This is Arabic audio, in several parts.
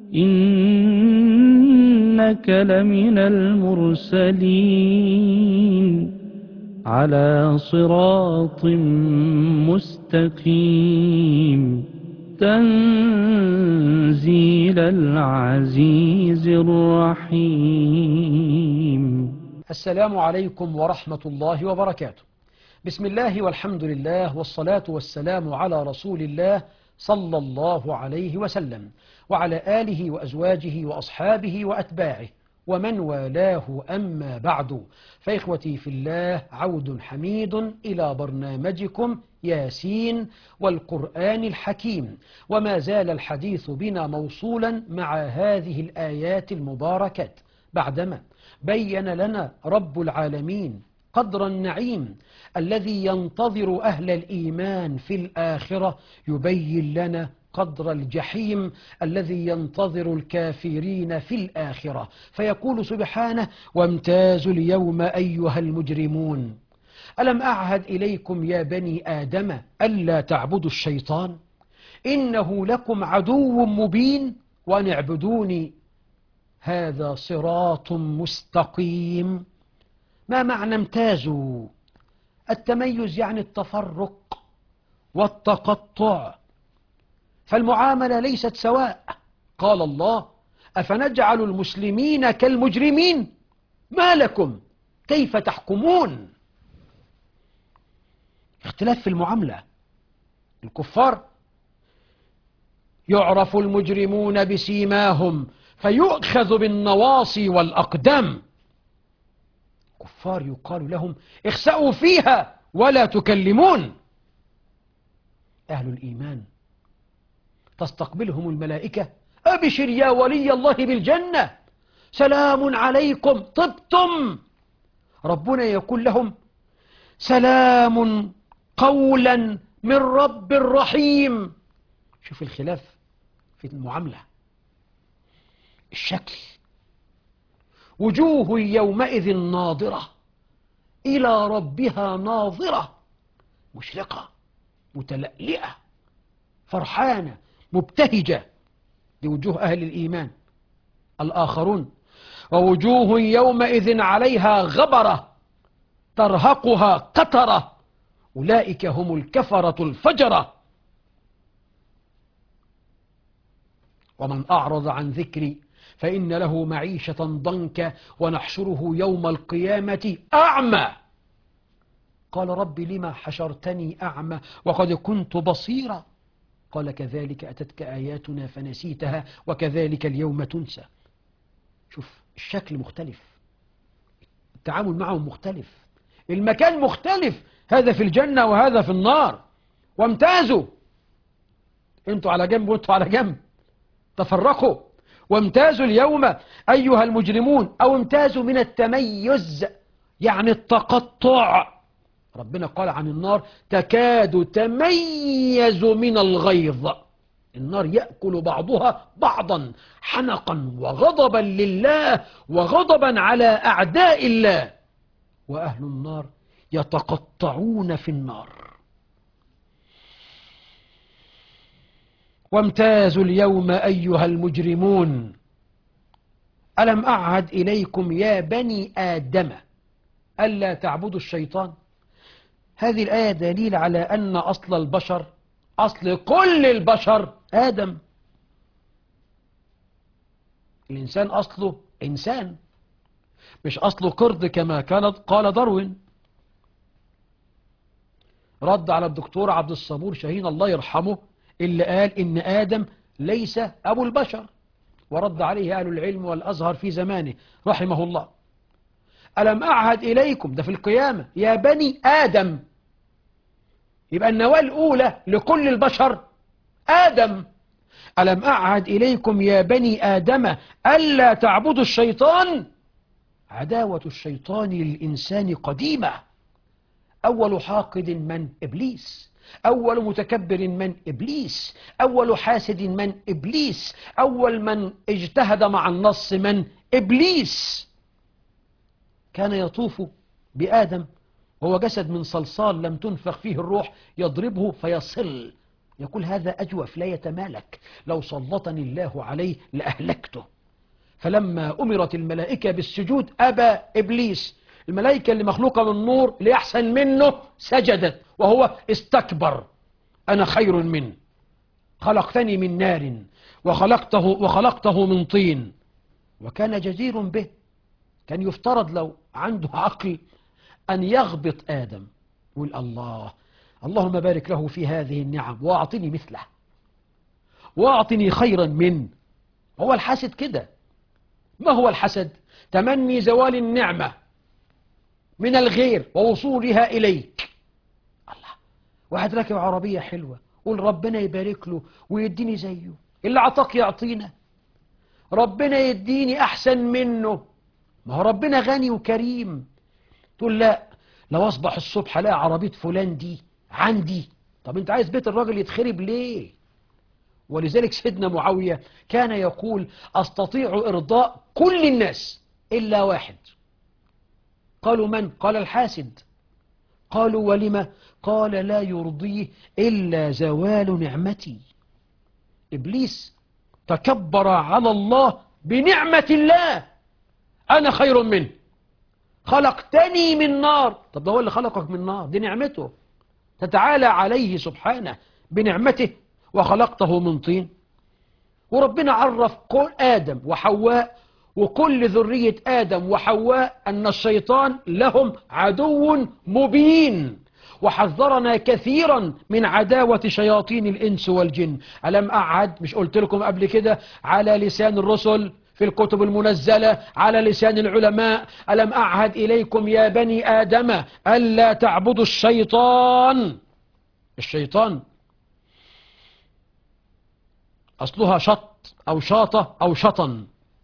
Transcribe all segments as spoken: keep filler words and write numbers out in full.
إنك لمن المرسلين على صراط مستقيم تنزيل العزيز الرحيم. السلام عليكم ورحمة الله وبركاته. بسم الله والحمد لله والصلاة والسلام على رسول الله صلى الله عليه وسلم وعلى آله وأزواجه وأصحابه وأتباعه ومن والاه، أما بعد، فإخوتي في الله، عود حميد إلى برنامجكم ياسين والقرآن الحكيم، وما زال الحديث بنا موصولا مع هذه الآيات المباركات بعدما بين لنا رب العالمين قدر النعيم الذي ينتظر أهل الإيمان في الآخرة، يبين لنا قدر الجحيم الذي ينتظر الكافرين في الآخرة، فيقول سبحانه: وامتازوا اليوم أيها المجرمون ألم أعهد إليكم يا بني آدم ألا تعبدوا الشيطان إنه لكم عدو مبين وأن اعبدوني هذا صراط مستقيم. ما معنى امتازوا؟ التميز يعني التفرق والتقطع، فالمعاملة ليست سواء. قال الله: أفنجعل المسلمين كالمجرمين ما لكم كيف تحكمون. اختلاف في المعاملة. الكفار يعرف المجرمون بسيماهم فيؤخذ بالنواصي والأقدام. كفار يقال لهم: اخسأوا فيها ولا تكلمون. أهل الإيمان تستقبلهم الملائكة: أبشر يا ولي الله بالجنة، سلام عليكم طبتم. ربنا يقول لهم: سلام قولا من رب رحيم. شوف الخلاف في المعاملة. الشكل: وجوه يومئذ ناظرة إلى ربها ناظرة، مشرقة متلألئة فرحانة مبتهجة. لوجوه أهل الإيمان. الآخرون: ووجوه يومئذ عليها غبرة ترهقها قترة أولئك هم الكفرة الفجرة. ومن أعرض عن ذكري فإن له معيشة ضنكا ونحشره يوم القيامة أعمى. قال: رب لما حشرتني أعمى وقد كنت بصيرا. قال: كذلك أتتك آياتنا فنسيتها وكذلك اليوم تنسى. شوف الشكل مختلف، التعامل معهم مختلف، المكان مختلف، هذا في الجنة وهذا في النار. وامتازوا، انتوا على جنب وانتوا على جنب، تفرقوا. وامتازوا اليوم أيها المجرمون، أو امتازوا من التميز يعني التقطع. ربنا قال عن النار: تكاد تميز من الغيظ. النار يأكل بعضها بعضا حنقا وغضبا لله وغضبا على أعداء الله. وأهل النار يتقطعون في النار. وامتازوا اليوم أيها المجرمون ألم أعهد إليكم يا بني آدم ألا تعبدوا الشيطان. هذه الآية دليل على أن أصل البشر، أصل كل البشر، آدم. الإنسان أصله إنسان، مش أصله قرد كما كانت قال داروين. رد على الدكتور عبد الصبور شاهين الله يرحمه اللي قال إن آدم ليس أبو البشر، ورد عليه أهل العلم والأزهر في زمانه رحمه الله. ألم أعهد إليكم، ده في القيامة، يا بني آدم، يبقى النواة الأولى لكل البشر آدم. ألم أعهد إليكم يا بني آدم ألا تعبدوا الشيطان. عداوة الشيطان للإنسان قديمة. أول حاقد من؟ إبليس. أول متكبر من؟ إبليس. أول حاسد من؟ إبليس. أول من اجتهد مع النص من؟ إبليس. كان يطوف بآدم وهو جسد من صلصال لم تنفخ فيه الروح، يضربه فيصل يقول هذا أجوف لا يتمالك، لو سلطني الله عليه لأهلكته. فلما أمرت الملائكة بالسجود أبى إبليس. الملائكة اللي مخلوقة من نور اللي أحسن منه سجدت، وهو استكبر، أنا خير منه، خلقتني من نار وخلقته, وخلقته من طين. وكان جدير به، كان يفترض لو عنده عقل أن يغبط آدم، يقول الله اللهم بارك له في هذه النعم وأعطني مثله وأعطني خيرا منه. هو الحسد كده. ما هو الحسد؟ تمني زوال النعمة من الغير ووصولها إليك. الله، واحد راكب عربية حلوة، قول ربنا يبارك له ويديني زيه، اللي عطاك يعطينا، ربنا يديني أحسن منه، ما هو ربنا غني وكريم. تقول لا، لو أصبح الصبح ألاقي عربية فلان دي عندي. طب أنت عايز بيت الراجل يتخرب ليه؟ ولذلك سيدنا معاوية كان يقول أستطيع إرضاء كل الناس إلا واحد. قالوا من؟ قال الحاسد. قالوا ولم؟ قال لا يرضيه إلا زوال نعمتي. إبليس تكبر على الله بنعمة الله، أنا خير منه، خلقتني من نار. طب ده هو اللي خلقك من نار، دي نعمته، تتعالى عليه سبحانه بنعمته، وخلقته من طين. وربنا عرف كل آدم وحواء وكل ذرية آدم وحواء أن الشيطان لهم عدو مبين، وحذرنا كثيرا من عداوة شياطين الإنس والجن. ألم أعهد، مش قلت لكم قبل كده على لسان الرسل في الكتب المنزلة، على لسان العلماء، ألم أعهد إليكم يا بني آدم ألا تعبدوا الشيطان. الشيطان أصلها شط أو شاطة أو شطن.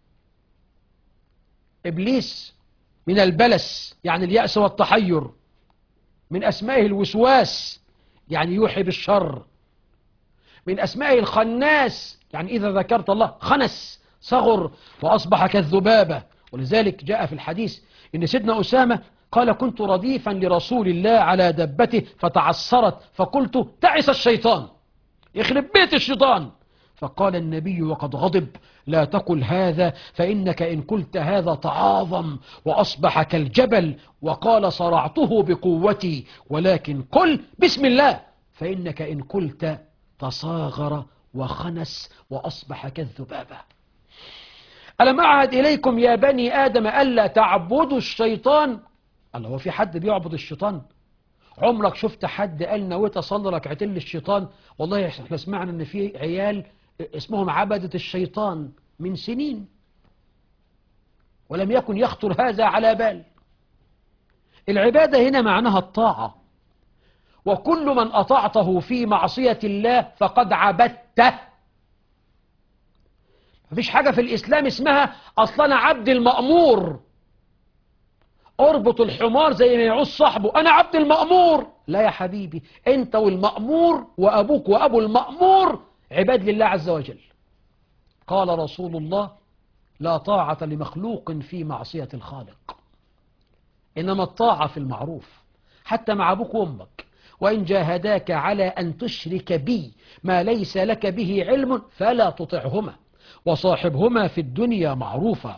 إبليس من البلس يعني اليأس والتحير، من أسمائه الوسواس يعني يوحي بالشر، من أسمائه الخناس يعني إذا ذكرت الله خنس صغر وأصبح كالذبابة. ولذلك جاء في الحديث إن سيدنا أسامة قال كنت رديفا لرسول الله على دبته فتعثرت فقلت تعس الشيطان، يخرب بيت الشيطان. فقال النبي وقد غضب لا تقل هذا فإنك إن قلت هذا تعاظم وأصبح كالجبل. وقال صرعته بقوتي ولكن قل بسم الله فإنك إن قلت تصاغر وخنس وأصبح كالذبابة. ألم أعهد إليكم يا بني آدم ألا تعبدوا الشيطان. الله، هو في حد بيعبد الشيطان؟ عمرك شفت حد قال نويت أصلي ركعتين للشيطان؟ والله احنا سمعنا ان في عيال اسمهم عبدة الشيطان من سنين، ولم يكن يخطر هذا على بال. العبادة هنا معناها الطاعة، وكل من أطعته في معصية الله فقد عبدته. مفيش حاجة في الإسلام اسمها أصلا عبد المأمور، اربط الحمار زي ما يعوز صاحبه، أنا عبد المأمور. لا يا حبيبي، أنت والمأمور وأبوك وأبو المأمور عباد لله عز وجل. قال رسول الله لا طاعة لمخلوق في معصية الخالق، إنما الطاعة في المعروف، حتى مع أبوك وأمك. وإن جاهداك على أن تشرك بي ما ليس لك به علم فلا تطعهما وصاحبهما في الدنيا معروفا.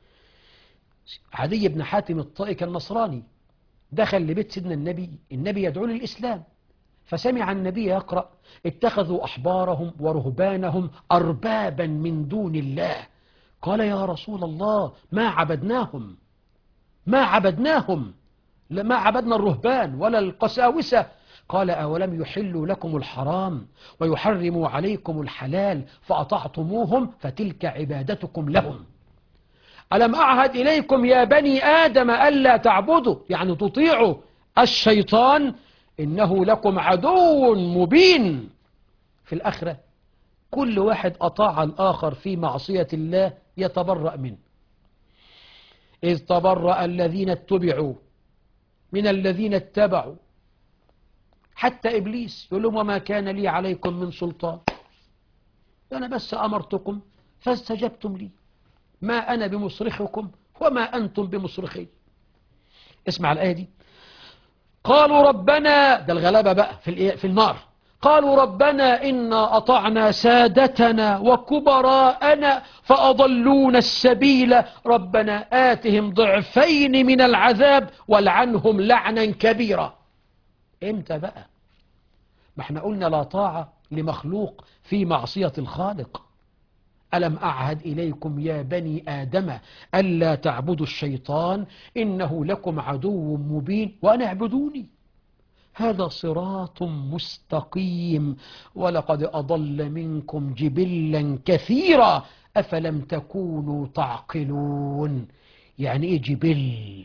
عدي بن حاتم الطائي كان نصراني، دخل لبيت سيدنا النبي، النبي يدعو للإسلام، فسمع النبي يقرأ اتخذوا أحبارهم ورهبانهم أربابا من دون الله. قال يا رسول الله ما عبدناهم ما عبدناهم ما عبدنا الرهبان ولا القساوسة. قال أولم يحلوا لكم الحرام ويحرموا عليكم الحلال فأطعتموهم فتلك عبادتكم لهم. ألم أعهد إليكم يا بني آدم ألا تعبدوا يعني تطيعوا الشيطان إنه لكم عدو مبين. في الآخرة كل واحد أطاع الآخر في معصية الله يتبرأ منه. إذ تبرأ الذين اتبعوا من الذين اتبعوا، حتى إبليس يقول لهم وما كان لي عليكم من سلطان، أنا بس أمرتكم فاستجبتم لي، ما أنا بمصرخكم وما أنتم بمصرخي. اسمع الآية دي، قالوا ربنا، ده الغلابة بقى في, في النار، قالوا ربنا إنا أطعنا سادتنا وكبراءنا فأضلونا السبيل ربنا آتهم ضعفين من العذاب والعنهم لعنا كبيرا. إمتى بقى؟ ما احنا قلنا لا طاعة لمخلوق في معصية الخالق. ألم أعهد إليكم يا بني آدم ألا تعبدوا الشيطان إنه لكم عدو مبين وأن اعبدوني هذا صراط مستقيم ولقد أضل منكم جبلا كثيرا أفلم تكونوا تعقلون. يعني إيه جبل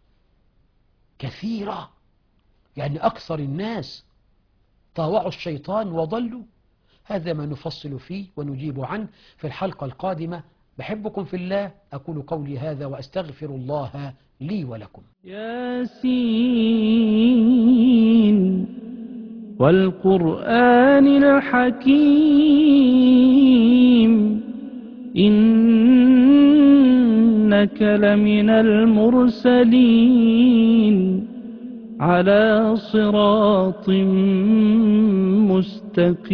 كثيرة؟ يعني أكثر الناس طاوعوا الشيطان وضلوا. هذا ما نفصل فيه ونجيب عنه في الحلقة القادمة. بحبكم في الله، أقول قولي هذا وأستغفر الله لي ولكم. ياسين والقرآن الحكيم إنك لمن المرسلين على صراط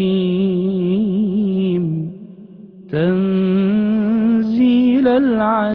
مستقيم تنزيل العزيز